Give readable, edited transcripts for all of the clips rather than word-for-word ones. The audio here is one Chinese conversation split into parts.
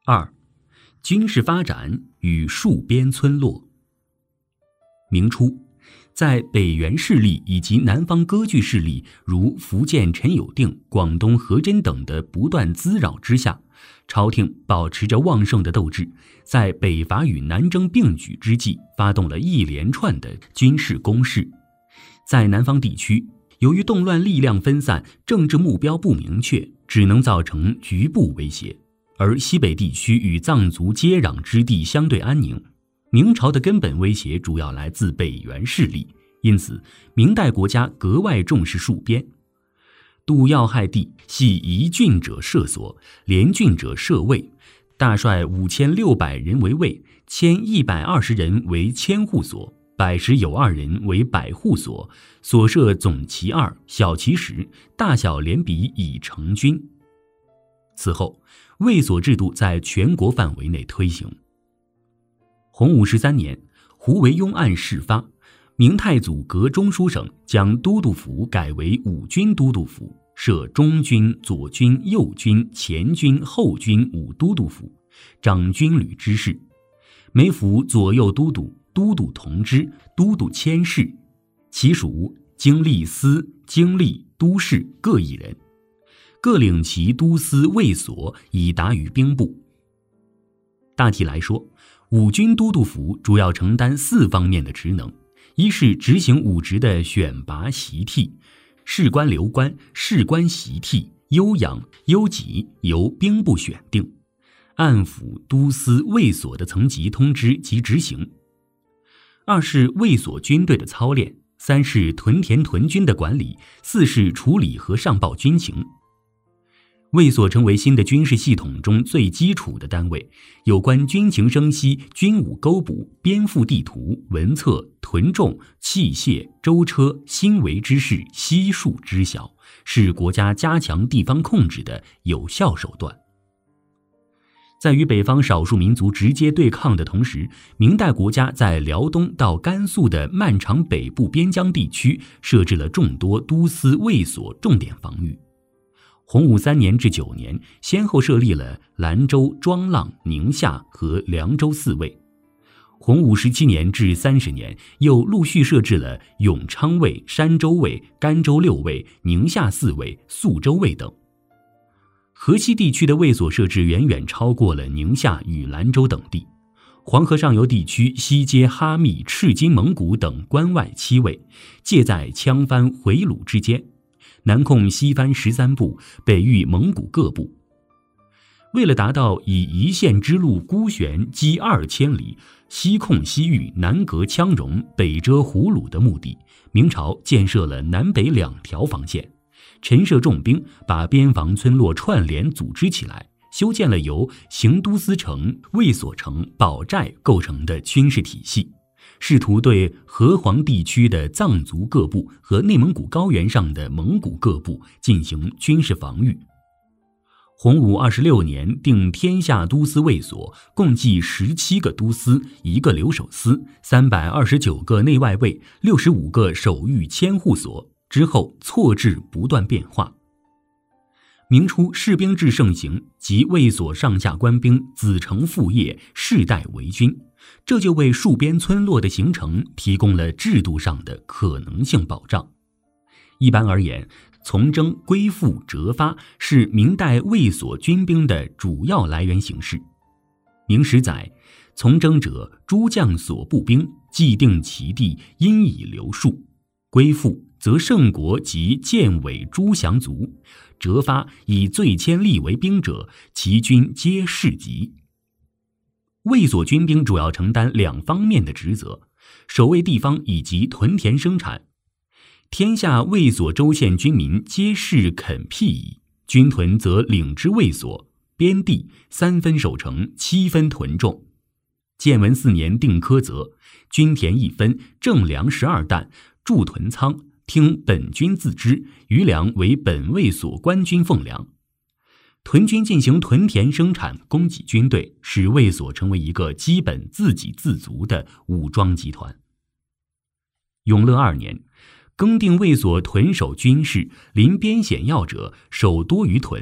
2. 军事发展与戍边村落。明初，在北元势力以及南方割据势力如福建陈友定、广东何真等的不断滋扰之下，朝廷保持着旺盛的斗志，在北伐与南征并举之际，发动了一连串的军事攻势。在南方地区，由于动乱力量分散，政治目标不明确，只能造成局部威胁；而西北地区与藏族接壤之地相对安宁，明朝的根本威胁主要来自北元势力，因此明代国家格外重视戍边。渡要害地，系宜郡者设所，连郡者设卫，大率5600人为卫，1120人为千户所，百十有2人为百户所，所设总其2，小其10，大小连比以成军。此后，卫所制度在全国范围内推行。洪武13年，胡惟庸案事发，明太祖革中书省，将都督府改为5军都督府，设中军、左军、右军、前军、后军5都督府，掌军旅之事。每府左右都督、都督同知、都督佥事，其属经历司、经历都事各1人，各领其都司卫所，以达于兵部。大体来说，5军都督府主要承担4方面的职能：一是执行武职的选拔习替，士官留官、士官习替、优养、优给由兵部选定，按府、都司、卫所的层级通知及执行；二是卫所军队的操练；三是屯田屯军的管理；四是处理和上报军情。卫所成为新的军事系统中最基础的单位，有关军情生息、军务勾捕、边赋地图、文册、屯种、器械、舟车、兴维之事悉数知晓，是国家加强地方控制的有效手段。在与北方少数民族直接对抗的同时，明代国家在辽东到甘肃的漫长北部边疆地区设置了众多都司卫所重点防御。洪武3年至9年，先后设立了兰州、庄浪、宁夏和凉州4卫。洪武17年至30年，又陆续设置了永昌卫、山州卫、甘州6卫、宁夏4卫、肃州卫等。河西地区的卫所设置远远超过了宁夏与兰州等地。黄河上游地区西接哈密、赤金蒙古等关外7卫，介在羌番、回鲁之间，南控西番13部，北御蒙古各部。为了达到以一线之路孤悬击2000里，西控西域，南隔羌戎，北遮胡虏的目的，明朝建设了南北2条防线，陈设重兵，把边防村落串联组织起来，修建了由行都司城、卫所城、堡寨构成的军事体系，试图对河湟地区的藏族各部和内蒙古高原上的蒙古各部进行军事防御。洪武26年定天下都司卫所，共计17个都司，1个留守司，329个内外卫，65个守御千户所，之后错制不断变化。明初士兵制盛行，即卫所上下官兵子承父业，世代为军，这就为戍边村落的形成提供了制度上的可能性保障。一般而言，从征、归附、折发是明代卫所军兵的主要来源形式。明史载，从征者，诸将所部兵，既定其地，因以留戍；归附则圣国及建委诸降卒；折发以最迁吏为兵者，其军皆士级。卫所军兵主要承担2方面的职责：守卫地方以及屯田生产。天下卫所州县军民皆是垦辟矣，军屯则领之卫所，边地3分守城，7分屯种。建文4年定科则，军田1分，正粮12担，驻屯仓，听本军自支，余粮为本卫所官军奉粮。屯军进行屯田生产，供给军队，使卫所成为一个基本自给自足的武装集团。永乐2年，更定卫所屯守军事，临边险要者守多于屯，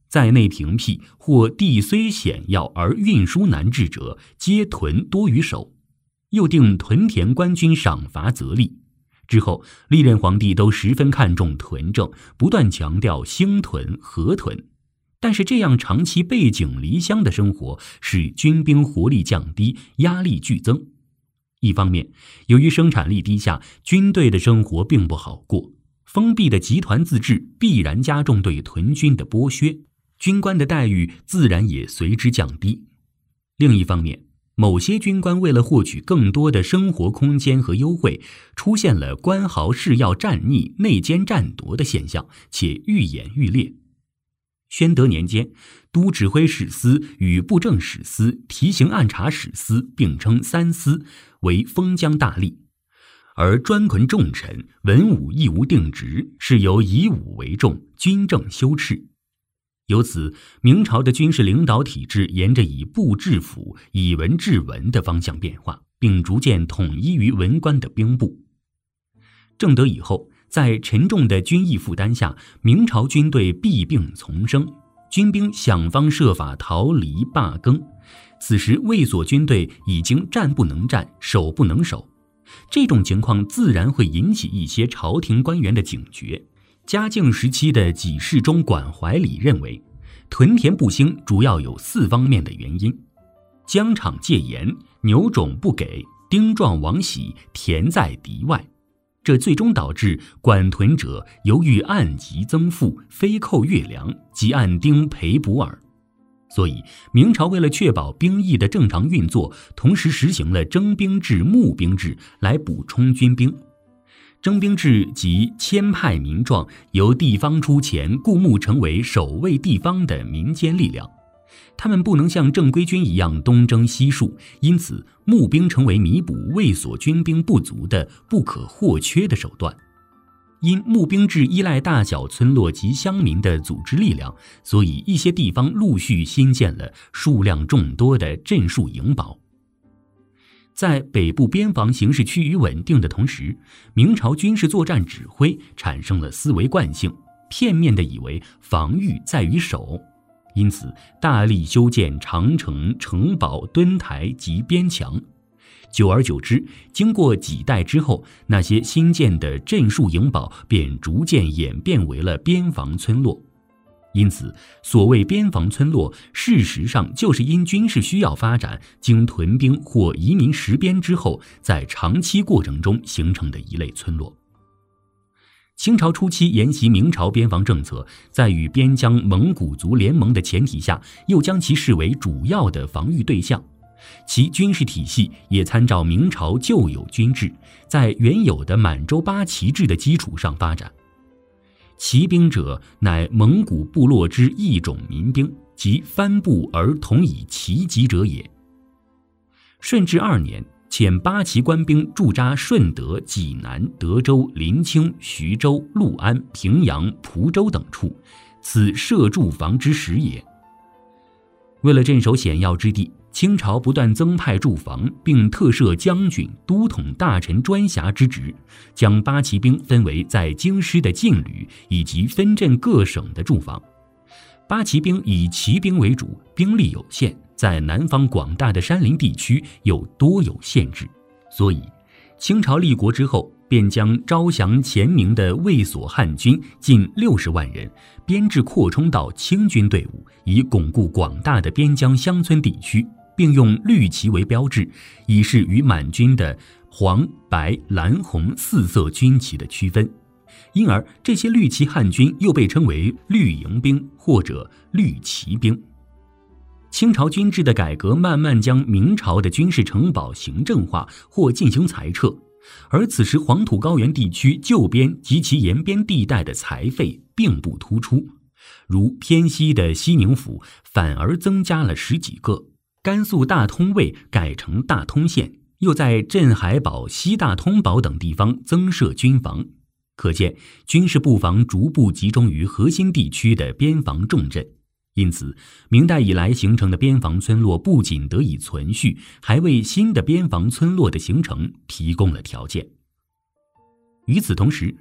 在内平僻或地虽险要而运输难治者，皆屯多于守。又定屯田官军赏罚则吏。之后历任皇帝都十分看重屯政，不断强调兴屯合屯。但是这样长期背井离乡的生活，使军兵活力降低，压力剧增。一方面，由于生产力低下，军队的生活并不好过，封闭的集团自治必然加重对屯军的剥削，军官的待遇自然也随之降低。另一方面，某些军官为了获取更多的生活空间和优惠，出现了官豪势要战逆、内奸占夺的现象，且愈演愈烈。宣德年间，都指挥使司与布政使司、提刑按察使司并称三司，为封疆大吏，而专捆重臣，文武亦无定职，是由以武为重，军政修饬。由此，明朝的军事领导体制沿着以部治府、以文治文的方向变化，并逐渐统一于文官的兵部。正德以后，在沉重的军役负担下，明朝军队弊病丛生，军兵想方设法逃离罢更。此时卫所军队已经战不能战，守不能守，这种情况自然会引起一些朝廷官员的警觉。嘉靖时期的给事中管怀礼认为，屯田不兴主要有4方面的原因：疆场戒严、牛种不给、丁壮王喜、田在敌外。这最终导致管屯者由于按级增赋，非扣月粮，即按丁赔补耳。所以明朝为了确保兵役的正常运作，同时实行了征兵制、募兵制来补充军兵。征兵制即迁派民壮，由地方出钱雇募成为守卫地方的民间力量。他们不能像正规军一样东征西戍，因此募兵成为弥补卫所军兵不足的不可或缺的手段。因募兵制依赖大小村落及乡民的组织力量，所以一些地方陆续新建了数量众多的镇戍营堡。在北部边防形势趋于稳定的同时，明朝军事作战指挥产生了思维惯性，片面地以为防御在于守，因此大力修建长城、城堡、墩台及边墙。久而久之，经过几代之后，那些新建的镇戍营堡便逐渐演变为了边防村落。因此所谓边防村落，事实上就是因军事需要发展，经屯兵或移民实边之后，在长期过程中形成的一类村落。清朝初期沿袭明朝边防政策，在与边疆蒙古族联盟的前提下，又将其视为主要的防御对象。其军事体系也参照明朝旧有军制，在原有的满洲八旗制的基础上发展。骑兵者，乃蒙古部落之一种民兵，即藩部而同以骑级者也。顺治2年，遣八旗官兵驻扎顺德、济南、德州、临清、徐州、六安、平阳、蒲州等处，此设驻防之时也。为了镇守险要之地，清朝不断增派驻防，并特设将军、都统大臣专辖之职，将八旗兵分为在京师的禁旅以及分镇各省的驻防。八旗兵以骑兵为主，兵力有限，在南方广大的山林地区又多有限制，所以清朝立国之后，便将招降前明的卫所汉军近60万人编制扩充到清军队伍，以巩固广大的边疆乡村地区，并用绿旗为标志，以示与满军的黄、白、蓝、红4色军旗的区分。因而这些绿旗汉军又被称为绿营兵或者绿旗兵。清朝军制的改革慢慢将明朝的军事城堡行政化或进行裁撤，而此时黄土高原地区旧边及其沿边地带的财费并不突出，如偏西的西宁府反而增加了10几个，甘肃大通卫改成大通县，又在镇海堡、西大通堡等地方增设军防。可见军事布防逐步集中于核心地区的边防重镇。因此明代以来形成的边防村落不仅得以存续，还为新的边防村落的形成提供了条件。与此同时，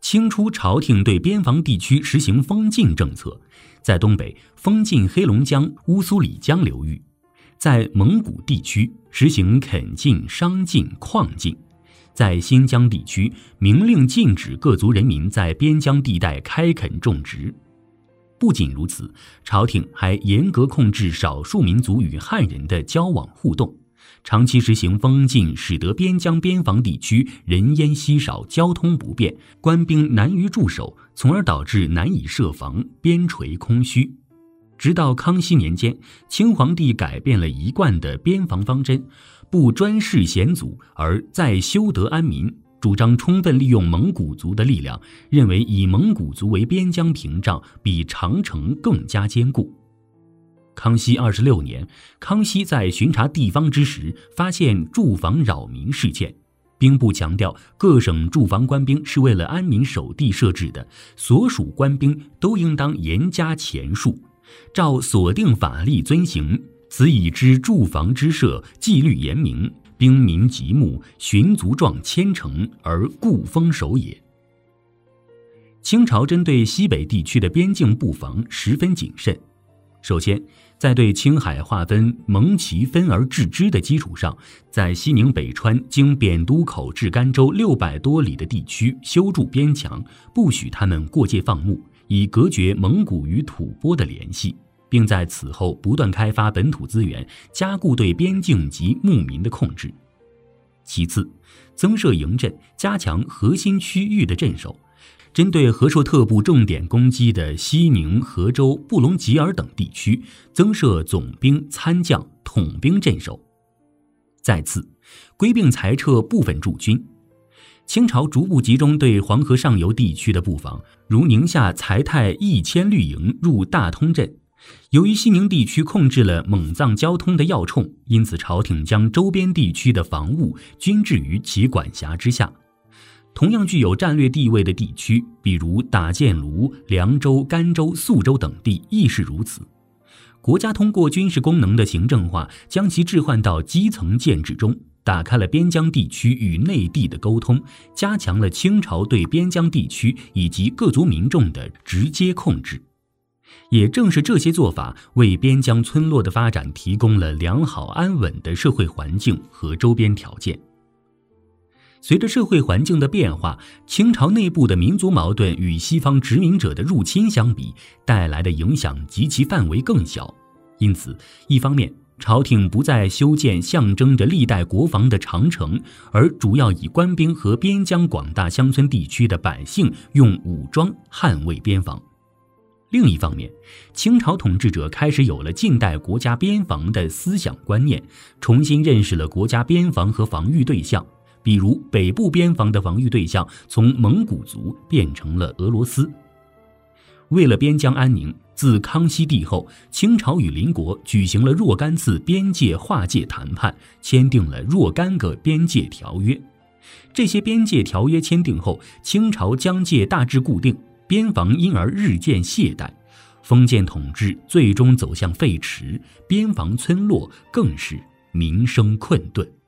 清初朝廷对边防地区实行封禁政策，在东北封禁黑龙江、乌苏里江流域，在蒙古地区实行垦禁、商禁、矿禁，在新疆地区明令禁止各族人民在边疆地带开垦种植。不仅如此，朝廷还严格控制少数民族与汉人的交往互动，长期实行封禁，使得边疆边防地区人烟稀少，交通不便，官兵难于驻守，从而导致难以设防，边陲空虚。直到康熙年间，清皇帝改变了一贯的边防方针，不专事险阻，而再修德安民，主张充分利用蒙古族的力量，认为以蒙古族为边疆屏障比长城更加坚固。康熙26年，康熙在巡查地方之时，发现驻防扰民事件。兵部强调，各省驻防官兵是为了安民守地设置的，所属官兵都应当严加钳束，照所定法例遵行，此以知驻防之设，纪律严明，兵民极睦，巡卒状千成，而固封守也。清朝针对西北地区的边境布防十分谨慎。首先，在对青海划分蒙旗分而治之的基础上，在西宁北川经扁都口至甘州600多里的地区修筑边墙，不许他们过界放牧，以隔绝蒙古与吐蕃的联系，并在此后不断开发本土资源，加固对边境及牧民的控制。其次，增设营镇，加强核心区域的镇守，针对和硕特部重点攻击的西宁、河州、布隆吉尔等地区，增设总兵、参将、统兵镇守。再次，归并裁撤部分驻军。清朝逐步集中对黄河上游地区的布防，如宁夏裁汰1000绿营入大通镇。由于西宁地区控制了蒙藏交通的要冲，因此朝廷将周边地区的防务均置于其管辖之下。同样具有战略地位的地区，比如打箭炉、凉州、甘州、肃州等地亦是如此。国家通过军事功能的行政化，将其置换到基层建制中，打开了边疆地区与内地的沟通，加强了清朝对边疆地区以及各族民众的直接控制。也正是这些做法，为边疆村落的发展提供了良好安稳的社会环境和周边条件。随着社会环境的变化，清朝内部的民族矛盾与西方殖民者的入侵相比，带来的影响及其范围更小。因此，一方面，朝廷不再修建象征着历代国防的长城，而主要以官兵和边疆广大乡村地区的百姓用武装捍卫边防。另一方面，清朝统治者开始有了近代国家边防的思想观念，重新认识了国家边防和防御对象。比如北部边防的防御对象从蒙古族变成了俄罗斯。为了边疆安宁，自康熙帝后，清朝与邻国举行了若干次边界划界谈判，签订了若干个边界条约。这些边界条约签订后，清朝疆界大致固定，边防因而日渐懈怠，封建统治最终走向废弛，边防村落更是民生困顿。